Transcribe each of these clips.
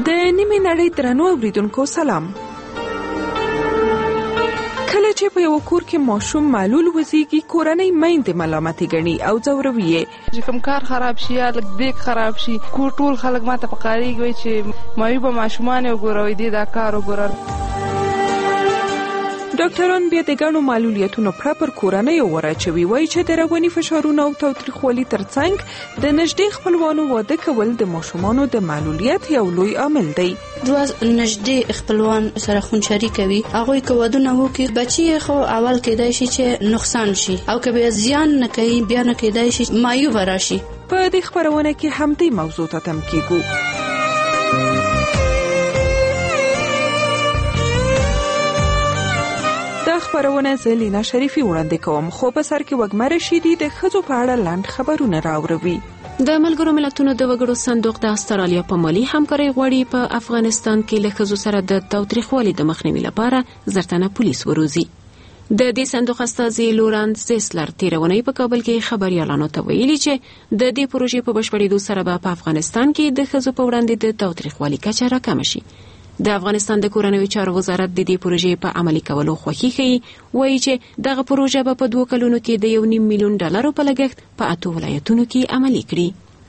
د نیمې نړۍ درنو اوریدونکو سلام. کله چې په یو کور کې ماشوم معلول وزيږي، کورنۍ میندې ملامتي ګڼي او ځوروي یې چې کوم کار خراب شي یا لږ دیګ خراب شي، کور ټول خلک ماته پکارېږي چې مایوبه ماشومان وګوروي، دې دا کار وګوره. ډاکټران بیا د ګڼو معلولیتونو پر کورنۍ وراچوي، وایي چې د رواني فشارونو او تاوتریخوالي ترڅنګ د نږدې خپلوانو واده کول د ماشومانو د معلولیت یو لوی عامل دی. دوه نږدې خپلوان سره خونچري کوي، هغوی که ودونه وکړي بچي خو اول کېدای شي چې نقصان شي، او که بیا زیان نه کوي بیا نه کېدای شي مایوبه راشي. په دې خپرونه کې همدې موضوع ته تم کېږو. دا خبرونه زه لینا شریفي وړاندې کوم، خو په سر کې وګمه رشیدي د ښځو په اړه لنډ خبرونه راوړوي. د ملګرو ملتونو د وګړو صندوق د استرالیا په مالي همکارۍ غواړي په افغانستان کې له ښځو سره د تاوتریخوالي د مخنیوي لپاره زرتنه پولیس وروزي. د دې صندوق استازي لورانس زیسلر تیرونی په کابل کې خبريالانو ته ویلي چې د دې پروژې په بشپړېدو سره به په افغانستان کې د ښځو په وړاندې د تاوتریخوالي کچه راکم شي. د افغانستان د کورنیو چارو وزارت د دې پروژې په عملي کولو خوښي ښيي، وایي چې دغه پروژه به په 2 کلونو کې د $1.5 میلیون په لګښت په 8 ولایتونو کې عملي کړي.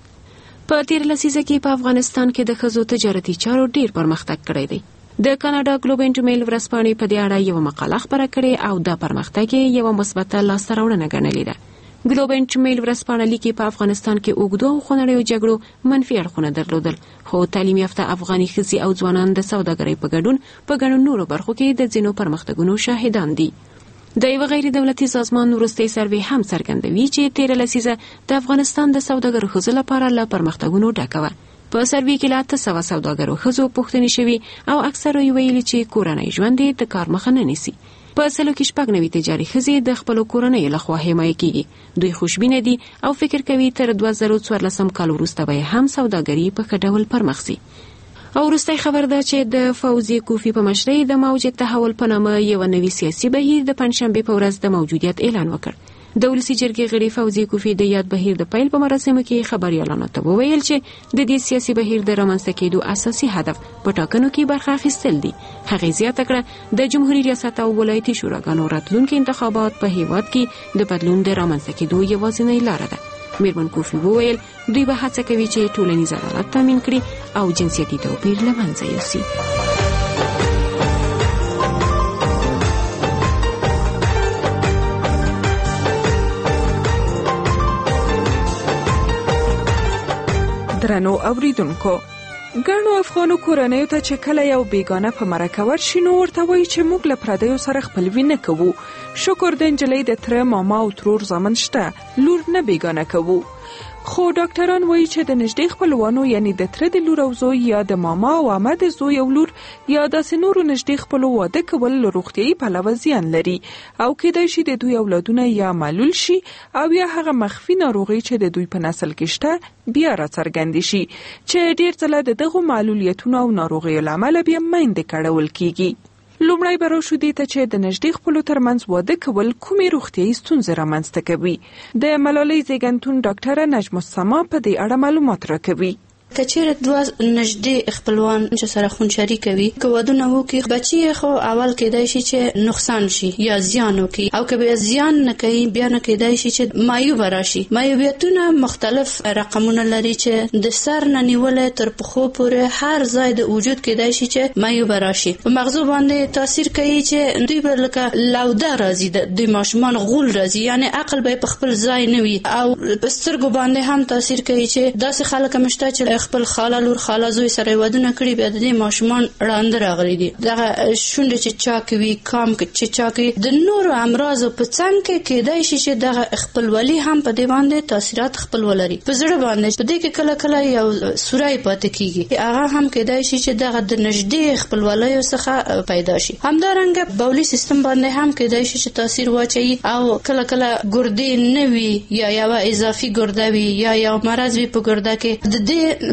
په تیر لسیزه کې په افغانستان کې د ښځو تجارتي چارو ډیر پرمختګ کړی دی. د کاناډا ګلوب اینډ میل ورځپاڼې په دې اړه یو مقاله خپره کړې او د پرمختګ یو مثبت لاسته راوړنه ګڼلې ده. ګلوب اینډ میل ورځپاڼه لیکي په افغانستان کې اوږدو او خونړیو جګړو منفي اړخونه درلودل، خو تعلیم یافته افغاني ښځې او ځوانان د سوداګرۍ په ګډون په ګڼو نورو برخو کې د ځینو پرمختګونو شاهدان دي. د یو غیر دولتي سازمان وروستي سروې هم څرګندوي چې تیر لسیزه د افغانستان د سوداګرو ښځو لپاره له پرمختګونو ډکه وه. په سروې کې له 800 سوداګرو ښځو پوښتنې شوي او اکثرو یې ویلي چې کورنۍ ژوند یې د کار مخه نه نیسي. په سلو کې 96 تجاري ښځې د خپل کورنۍ لخوا حمایه کیږي. دوی خوشبینه دي او فکر کوي تر 2014 کال وروسته به هم سوداګري په ښه ډول پرمخ شي. او وروستی خبر ده چې د فوزي کوفی په مشرۍ د موج تحول په نامه یو نوی سیاسي بهیر د پنځشنبه په ورځ د موجودیت اعلان وکړ. د ولسی جرګې غړي فوزي کوفی د یاد بهیر د پیل په مراسمو کې خبريالانو ته وویل چې د دې سیاسي بهیر د رامنځته کېدو اساسي هدف په ټاکنو کې برخه اخیستل دي. هغه زیاته کړه د جمهوریت ریاست او ولایتي شوراګانو راتلونکي انتخابات په هیواد کې د بدلون د رامنځته کېدو یوازینۍ لاره ده. میرمن کوفی وویل دوی به هڅه کوي چې ټولنیز عدالت تامین کړي او جنسیتي توپیر له منځه یوسي. درنو اوریدونکو، ګڼو افغانو کورنیو ته چې کله یو بیگانه په مرکه ورشي نو ورته وایي چې موږ له پردیو سره خپلوي نه کوو. شکر د نجلۍ د تره، ماما او ترور زامن شته، لور نه بیگانه کوو. خو ډاکټران وایي چې د نږدې خپلوانو یعنی د تره د لور او زوی یا د ماما او عمه د زوی او لور یا داسې نورو نږدې خپلو واده کول له روغتیایي پلوه زیان لري او کېدای شي د دوی اولادونه یا معلول شي او یا هغه مخفي ناروغي چې د دوی په نسل کې شته بیا راڅرګندې شي چې ډېر ځله د دغو معلولیتونو او ناروغیو له امله بیا میندې کړول کیږي. لومړی به راشو دې ته چې د نږدې خپلو ترمنځ واده کول کومې روغتیایي ستونزې رامنځته کوي. د ملالۍ زیږنتون ډاکټره نجم السما په دې اړه معلومات راکوي. که چیرې دوه نږدې خپلوان چې سره خونچري کوي، که ودونه وکړي بچي خو اول کېدای شي چې نقصان شي یا زیان وکړي، او که بیا زیان نه کوي بیا نه کېدای شي چې مایوبه راشي. مایوبیتونه مختلف رقمونه لري چې د سر نه نیولې تر پښو پورې هر ځای د وجود کېدای شي چې مایوبه راشي. په مغزو باندې تاثیر کوي چې دوی به لکه لوده راځي، د ماشومان غول راځي، یعنی عقل به په خپل ځای نه وي. او په سترګو باندې هم تاثیر کوي چې داسې خلک مشته چې خپل خاله لور خاله زوی سره ودونه کړي بیا د دې ماشومان وړاندې راغلي دي. دغه شونډې چې چاکوي، کام چې چاکوي، د نورو امراضو په څنګ کې کېدای شي چې دغه خپلولي هم په دې باندې تاثیرات خپل ولري. په زړه باندې په دې کې کله کله یو سورای پاتې کیږي، هغه هم کېدای شي چې دغه د نږدې خپلولیو څخه پیدا شي. همدارنګه بولي سیستم باندې هم کېدای شي چې تاثیر واچوي او کله کله ګردې نه وي یا یو اضافي ګرده وي یا یو مرض وي په ګرده کې، د دې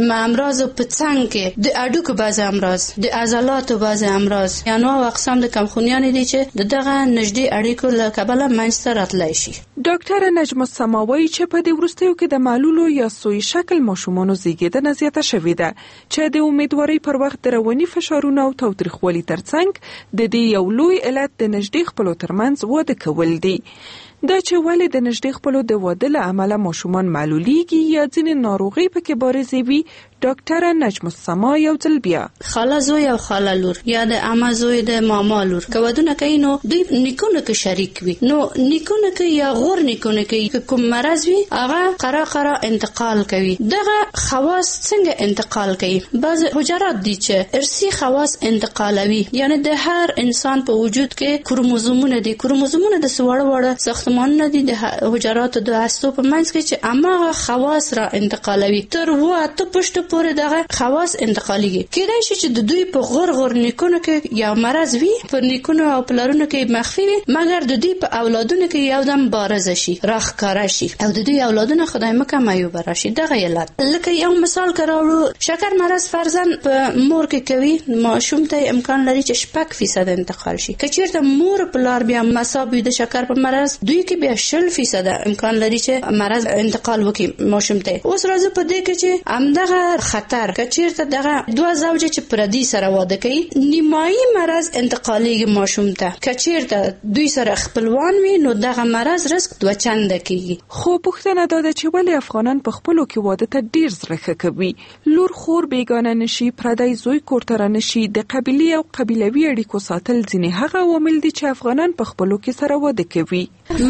امراض په څنګ کې د اډوکو بعض امراض، د عضلاتو بعض امراض، انواع او اقسام د کمخونیان دي چې دغه نږدې اړیکو له کبله منځته راتلای شي. ډاکټر نجم السما وایي چې په دې وروستیو کې د معلولو یا سوی شکل ماشومانو زیږیدنه زیاته شوې ده چې د امیدوارۍ پر وخت د رواني فشارونو او تاوتریخوالي ترڅنګ د دې یو لوی علت د نږدې خپلو ترمنځ واده کول دي. دا چې ولې د نږدې خپلو د واده له امله ماشومان معلولیږي یا ځینې ناروغۍ پکې بارزې وي، ډاکټر نجم السما یو ځل بیا خاله زوی او خاله لور یا د عمه زوی د ماما لور که ودونه کوي نو دوی نیکونه کې شریک وي، نو نیکونه کې یا غور نیکونه کې کوم مرض وي هغه قرا انتقال کوي. دغه خواص څنګه انتقال کوي؟ بعض حجرات دي چې ارثي خواص انتقالوي، یعنی د هر انسان په وجود کې کروموزومونه دي. کروموزومونه د وړه ساختمانونه دي د حجراتو د هستو په منځ کې چې هغه خواص را انتقالوي. تر واته پښتو پورې دغه خواص انتقاليږي. کېدای شي چې د دوی په غور نیکونو کې یا مرض وي، په نیکونو او پلارونو کې مخفي وي، مګر د دوی په اولادونو کې یو دم بارز شي، راخکاره شي او د دوی اولادونو خدای مکه معیوب راشي. دغه علت لکه یو مثال کراوړو، شکر مرض فرضاً په مور کې کوي، ماشوم ته امکان لري چې 6% انتقال شي. که چیرته مور پلار بیا مصاب وي د شکر په مرض، دوی کې بیا 0% امکان لري چې مرض انتقال وکړي ماشوم ته. اوس راځو په دې کې چې همدغه خطر که چیرته دغه دوه زوجه چې پردي سره واده کوي، نیمایي مرض انتقاليږي ماشوم ته. که چیرته دوی سره خپلوان وي نو دغه مرض رسک دوه چنده کیږي. خو پوښتنه دا ده چې ولې افغانان په خپلو کې واده ته ډیر زړه کوي؟ لور خور بیگانه نشي، پردی زوی کور ته رانشي. د قبیلې او قبیلوي اړیکو ساتل ځینې هغه عوامل دي چې افغانان په خپلو کې سره واده کوي.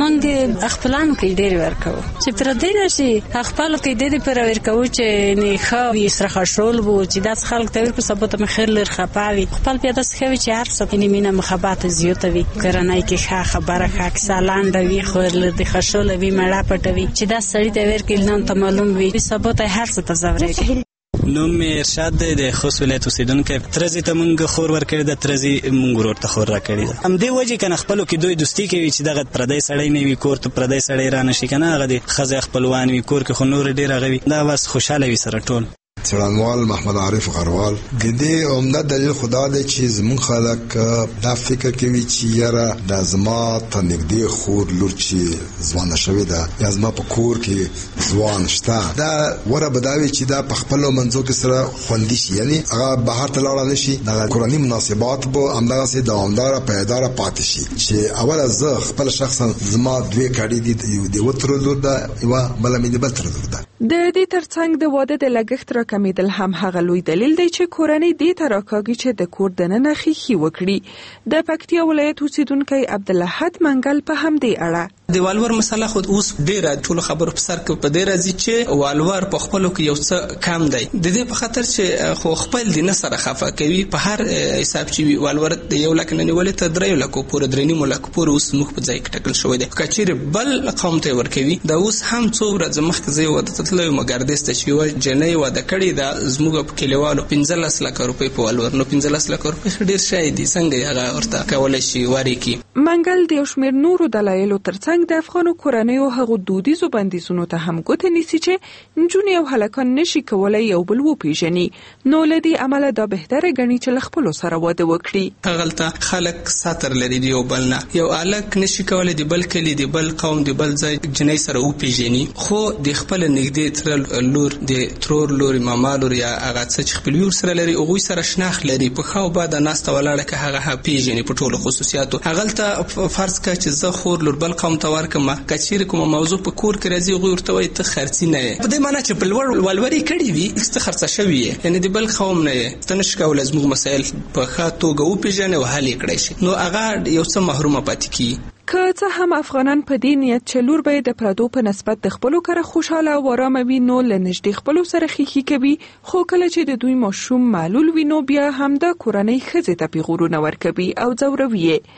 موږ خپلانو کې ډیر ورکو چې پردی نشي، خپل کې د دې پر ورکو چې نه خو یې سره خشول وو چې داس خلک ته ورکو ثبوت مخیر لر خپاوي خپل پیدا سخوي چې هر څه یې مینه مخابات زیاته وي. کرنای کې ښه خبره ښه سالان دی خو لر د خشول وي مړه پټوي چې دا سړی ته ورکل نن ته معلوم وي ثبوت هر څه ته زوري. نوم می ارشاد دی د خوست ولایت اوسیدونکی. ترزی ته مونږ خور ورکړی د ترزی مونږ ورور ته خور راکړی ده. هم دې وجه کنه خپلو کې دوی دوستی کوي چې دغه پردی سړی نه وي کور ته پردی سړی را نشي کنه هغه د ښځې خپلوان وي کور کې خو نور ډېر هغه وي. دا بس خوشحاله وي سره ټول. څړنوال محمد عارف غروال د دې عمده دلیل خدا دی چې زمون خلک دا فکر کوي چې یاره د زما ته نږدې خور لور چې ځوانه شوې ده یا زما په کور کې ځوان شته، دا وره بداوي چې دا په خپلو منځو کې سره خوندي شي، یعنی هغه بهر ته لاړه نه شي. دغه کورني مناسبات به همدغسې دوامداره پایداره پاتې شي چې اوله زه خپل شخصا زما دوی کاډي دي، د یوه تره لور ده، یوه بله مې د بل تره لور ده. د دې ترڅنګ د واده د لګښت راکمیدل هم هغه لوی دلیل دی چې کورنۍ دې ته راکاږي چې د کور دننه ښیښې وکړي. د پکتیا ولایت اوسیدونکی عبدالحد منګل په همدې اړه د والور مسله خود اوس ډیره ټول خبرو په سر کې په دې راځي چې والور په خپلو کې یو څه کم دی، د دې په خاطر چې خو خپل د نه سره خفه کوي. په هر حساب چې والور د 1 لک نه نیولې ته 3 لکو پورې 3.5 لک پورې اوس موږ په ځای کې ټاکل شوی دی. که چیرې بل قوم ته ورکوي دا اوس هم څو ورځې مخکې زه واده ته تللی مګر دسته چې یوه جنۍ واده کړې ده زموږ په کلیوالو 15 لک روپۍ په والور، نو 15 لک روپۍ ډېر شی دي، څنګه هغه ورته کولی شي وارې کړي. منګل د یو شمېر نورو دلایلو ترڅنګ د افغانو کورنیو هغو دودیزو بندیزونو ته هم ګوته نیسي چې نجونې او هلکان نشي کولی یو بل وپېژني، نو له دې امله دا بهتره ګڼي چې له خپلو سره واده وکړي. هغلته خلک ساتر لري د یو بل نه، یو هلک نشي کولی د بل کلي د بل قوم د بل ځای جنۍ سره وپېژني، خو د خپل نږدې تره لور د ترور لور ماما لور یا هغه څه چې خپل یور سره لري هغوی سره شناخت لري، په ښه او بده ناسته ولاړه که هغه پېژني په ټولو خصوصیاتو. هغلته فرض کړه چې زه خور لور بل قوم ته ورکړم، که چیرې کومه موضوع په کور کې راځي هغوی ورته وایي ته خرڅي نه یې، په دې معنی چې په لوړ ولورې کړې وي ته خرڅه شوي یې، یعنې د بل قوم نه یې، ته نشي کولی زموږ مسایل په ښه توګه وپېژنې او حل یې کړی شي، نو هغه یو څه محرومه پاتې کېږي. که څه هم افغانان په دې نیت چې لور به د پردو په نسبت د خپلو کره خوشحاله او آرامه وي نو له نږدې خپلو سره ښیښې کوي، خو کله چې د دوی ماشوم معلول وي نو بیا همدا کورنۍ ښځې ته پیغورونه ورکوي او ځوروي یې.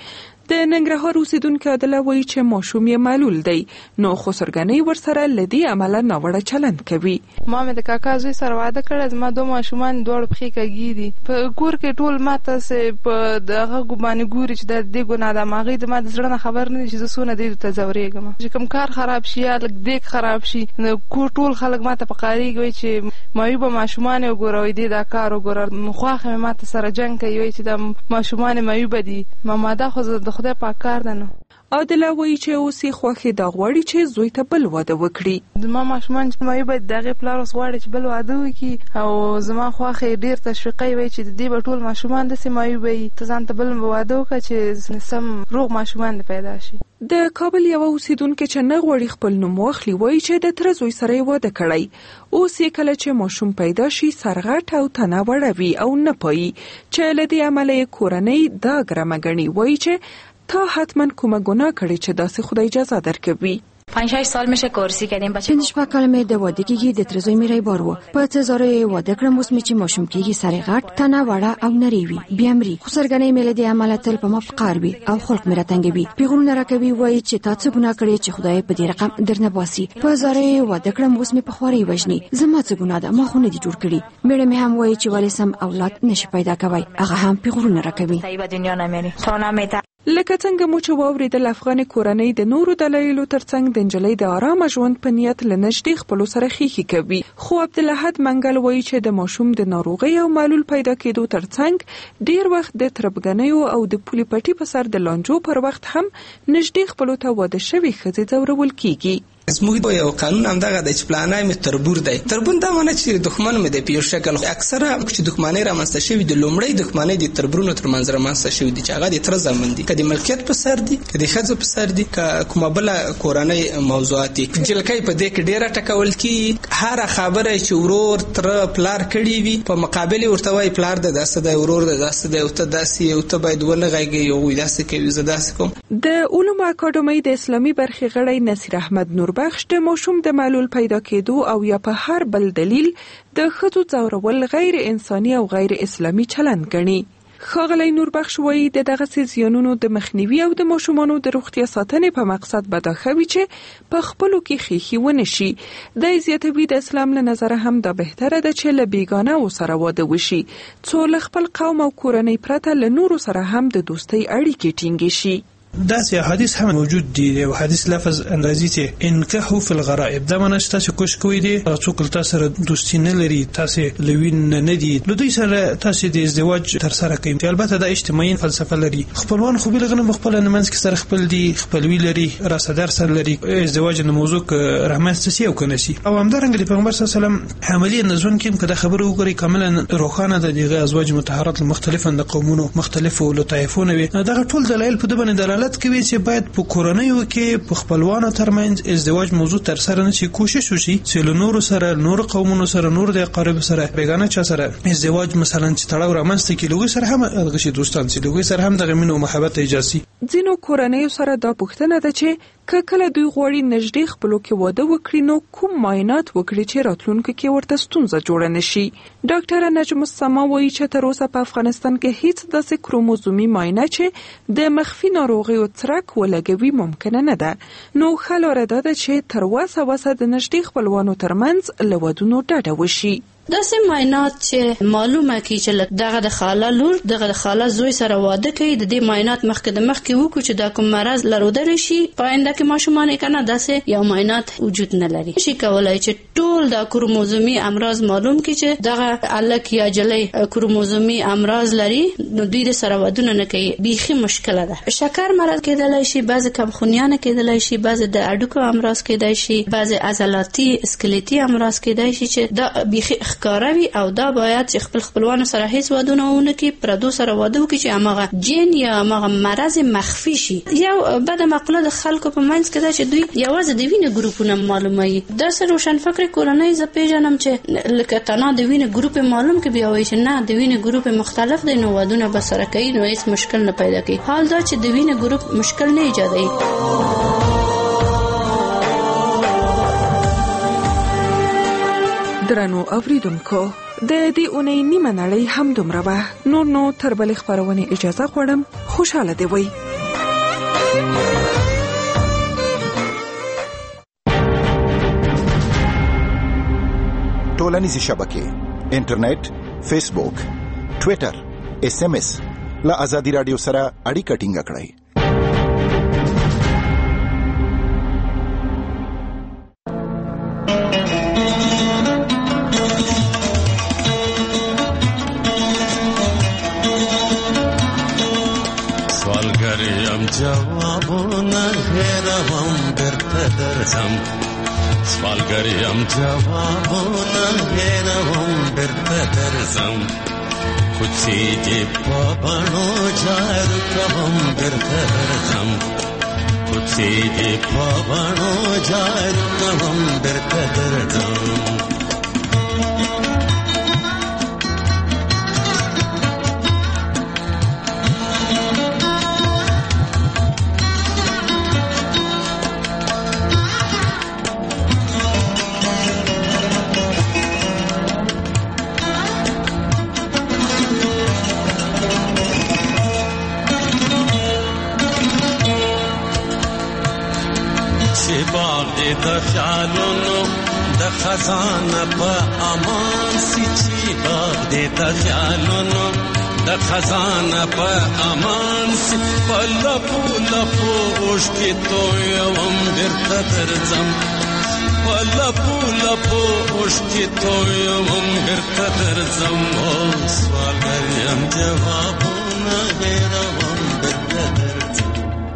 د ننګرهار اوسیدونکو عادله وایي چې ماشوم یې معلول دی، نو خسرګنۍ ورسره لدی عمله ناوړه چلند کوي. ما مې د کاکا زوی سره واده کړی، زما دوه ماشومان دواړه پښې کږي دي. په کور کې ټول ماته سه په دغه ګمانه ګوري چې د دې ګناه ده، ماغې د ما د زړه نه خبر نه چې زه سونه دې ته زورېږم چې کوم کار خراب شي یا لږ دیک خراب شي، نو کور ټول خلک ماته په قاریږي چې مایوبه ماشومان وګوروي دې دا کار وګوره، خواخه ماته سره جنگ کوي چې د ماشومان مایوبه دي. ما دا خو د خدای پاک کار ده. نو عادله وایي چې اوس یې خوښې دا غواړي چې زوی ته بل واده وکړي. زما ماشومان چې مایوبه د هغې پلار اوس غواړي چې بل واده وکړي، او زما خوښې ډېر تشویقوي، وایي چې د دې به ټول ماشومان داسې مایوبه وي، ته ځان ته بل واده وکړه چې سم روغ ماشومان دې پیدا شي. د کابل یوه اوسیدونکې چې نه غواړي خپل نوم واخلي وایي چې د تره زوی سره یې واده کړی، اوس یې کله چې ماشوم پیدا شي سرغټ او تنه وړه وي او نه پوهي چې له دې امله یې کورنۍ دا ګرمه ګڼي. وایي چې تا حتما کومه ګناه کړې چې داسې خدای اجازه درکوي. 5-6 سال میشه کورسی کردیم بچه. 5 کال می د واده کېږي، د ترزوی میرای بارو په تزاره واده کړم، اوس می چې ماشوم کېږي سره غټ تنه وړه او نری وي، بیا مري. خو سرګنۍ مې له دې عمله تل په ما فقار وي او خلق مې راتنګوي، پیغورونه راکوي، وایي چې تا څه ګناه کړې چې خدای په دې رقم درنه باسي. په زاره واده کړم، اوس می په خواري وژني، زما څه ګناه ده، ما خو نه دي جوړ کړی. میړه مې هم وایي چې ولې سم اولاد نشي پیدا کوي، هغه هم پیغورونه راکوي. لکه څنګه مو چې واوریدل، افغان کورنۍ د نورو دلایلو ترڅنګ د نجلۍ د آرام ژوند په نیت له نږدې خپلو سره خیخي کوي. خو عبدالحد منګل وایي چې د ماشوم د ناروغۍ او معلول پیدا کېدو ترڅنګ ډیر وخت د تربګنیو او د پولي پټي په سر د لانجو پر وخت هم نږدې خپلو ته واده شوي ښځې ځورول کیږي. زموږ یو قانون هم دغه د چې پلانای مې تربور دی. تربور دا معنی چې دښمن مې د پیو شکل اکثره چې دښمنۍ رامنځته شوي د لومړی دښمنۍ د تربورونو ترمنځ رامنځته شوي دي چې هغه د تره زامن دي، که د ملکیت په سر دي، که د ښځو په سر دي، که کومه بله کورنۍ موضوعات دي. جلکۍ په دې کې ډېره ټکول کېږي، هره خبره چې ورور تره پلار کړي وي په مقابل ورته وایي پلار د داسې دی، ورور د داسې دی، او ته داسې یې، او ته باید ونه غږېږي، هغوی داسې کوي، زه داسې کوم. د علومو اکاډمۍ د اسلامي برخې غړی نصیر احمد نوربخش د ماشوم د معلول پیدا کېدو او یا په هر بل دلیل د ښځو ځورول غیر انساني او غیر اسلامي چلند ګڼي. ښاغلی نوربخش وایي د دغسې زیانونو د مخنیوي او د ماشومانو د روغتیا ساتنې په مقصد به دا ښه وي چې په خپلو کې خیښي ونه شي. دی زیاتوي د اسلام له نظره هم دا بهتره ده چې له بیګانه‌و سره واده وشي، څو له خپل قوم او کورنۍ پرته له نورو سره هم د دوستۍ اړیکې ټینګې شي. داسې حدیث هم موجود دی، یو حدیث لفظ اندازي چې انکحوا فی الغرائب، دا معنی چې تاسو کوښښ کوئ دي څوک تاسو سره دوستی نه لري، تاسو لوین نه دي، له دوی سره تاسو د ازدواج تر سره کوئ. البته دا اجتماعي فلسفه لري، خپلوان خو بل غنم خپل نه منځ کې سره خپل دي، خپلوي لري، راسدار سره لري، ازدواج نه موضوع رحمت سي او کنه سي. او همدارنګه د پیغمبر صلی الله علیه وسلم عملی نزون کې کده خبره وګوري کاملا روخانه د دغه ازواج مطهرات مختلفه د قومونو مختلفو لطایفونو وي. دا ټول دلایل په دبن دلالت کوي چې باید په کورنیو کې په خپلوانو ترمنځ ازدواج موضوع تر سره نشي، کوشش وشي چې له نورو سره، نور قومونو سره، نور د اقارب سره، بیگانه چا سره ازدواج مثلا چې تړاو رامنځته کړي، لوګي سره هم دغه شي دوستان سي، لوګي سره هم دغه مینه او محبت اجازه. ځینو کورنیو سره دا پوښتنه ده چې کله دوی غواړي نږدې خپلو کې واده وکړي نو کوم معاینات وکړي چې راتلونکو کې ورته ستونزه جوړه نشي. ډاکټره نجم السما وایي چې تر اوسه په افغانستان کې هیڅ داسې کروموزومي معاینه چې د مخفي ناروغیو څرک ولګوي ممکنه نه ده. نو ښه لاره دا ده چې تر وسه د نږدې خپلوانو ترمنځ له ودونو ډډه وشي. داسې معاینات چې معلومه کی چې دغه د خاله لور دغه د خاله زوی سره واده کوي، د دې معاینات مخکې وکړو چې دا کوم مرض لرودل شي په آینده کې ماشومان کنه، داسې یو معاینات وجود نه لري. شي کولای چې ټول د کروموزومي امراض معلوم کی چې دغه الک یا جلۍ کروموزومي امراض لري، نو دوی د سره ودونه نه کوي، بیخي مشکله ده. شکر مرض کېدلای شي، بعض کمخونیان کېدلای شي، بعض د اډوکو امراض کېدای شي، بعض عضلاتي اسکلیټي امراض کېدای شي چې دا بیخي ښکاروي، او دا باید چې خپلوانو سره هیڅ ودونه ونه کړي، پردو سره واده وکړي چې هغه جین یا هغه مرض مخفي شي. یو بد مقوله د خلکو په منځ کې ده چې دوی یوازې د وینې ګروپونه معلوموي. داسې روشن فکر کورنۍ زه پیژنم چې لکه تنها د وینې ګروپ معلوم کې بیا وایي چې نه د وینې ګروپ مختلف دی، نو ودونه به سره کوي، نو هیڅ مشکل نه پیدا کوي. حال دا چې د وینې ګروپ مشکل نه ایجادوي. درنو اوریدونکو، د دې اونۍ نیمه نړۍ هم دومره وه. نور نو تر بلې خپرونې اجازه غواړم. خوشحاله دې وئ. ټولنیزې شبکې، انټرنیټ، فیسبوک، ټویټر، SMS له ازادي رادیو سره اړیکه ټینګه کړئ. سوالګر یم جوابونه هېروم درته درځم، سوالګر یم جوابونه هېروم درته درځم، کوڅې دې په بڼو جارو کوم درته درځم، کوڅې دې په بڼو جارو کوم درته درځم. د خیالونو د خزانه په امان سي، چې باغ دې د خیالونو د خزانه په امان سي، په لپو لپو اوښکې تویوم بیرته درځم، په لپو لپو اوښکې تویوم بیرته درځم. او سوالګر یم جوابونه هېروم بیرته درځم.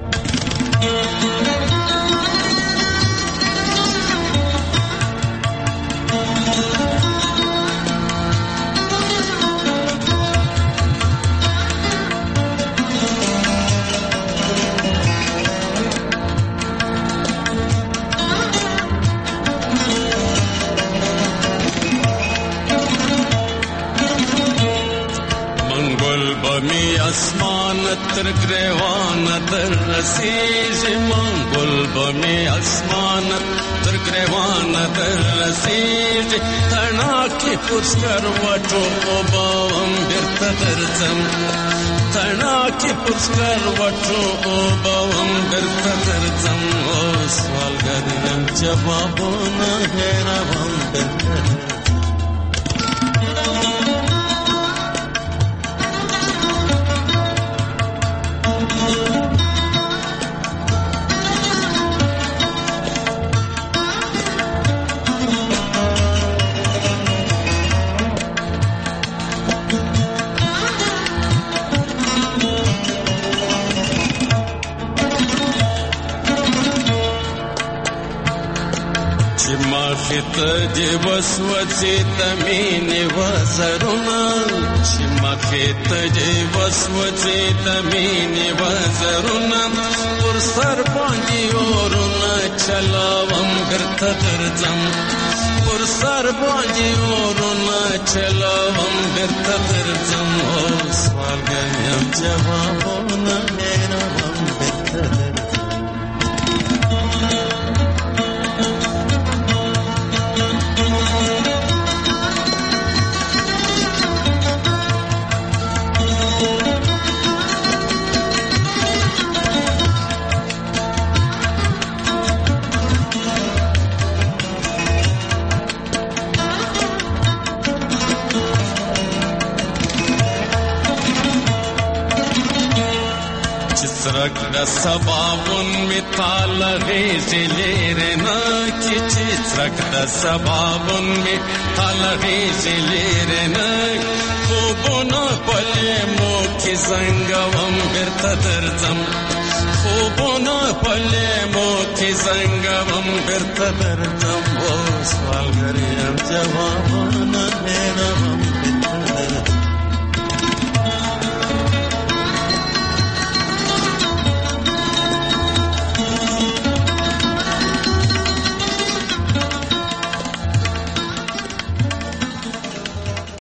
اسمان تر گریوان در رسیږي، منګل به مې اسمان تر گریوان در رسیږي، تڼاکې پر سکروټو اوبه هم بیرته درځم، تڼاکې پر سکروټو اوبه هم بیرته درځم. او سوالګر یم جوابونه هېروم بیرته درځم. ته دې وسوځې د مینې وزرونه، چې مخې ته دې وسوځې د مینې وزرونه، پر سر باندې اورونه چلاوم بیرته درځم، پر سر باندې اورونه چلاوم بیرته درځم. او سوالګر یم جوابونه هېروم بیرته درځم. څرک د سباون می تال غیږې لرې نه کې، چې څرک د سباون می تال غیږې لرې نه، خوبونه په لیمو کې زنګوم بیرته درځم، خوبونه په لیمو کې زنګوم بیرته درځم. او سوالګر یم جوابونه هېروم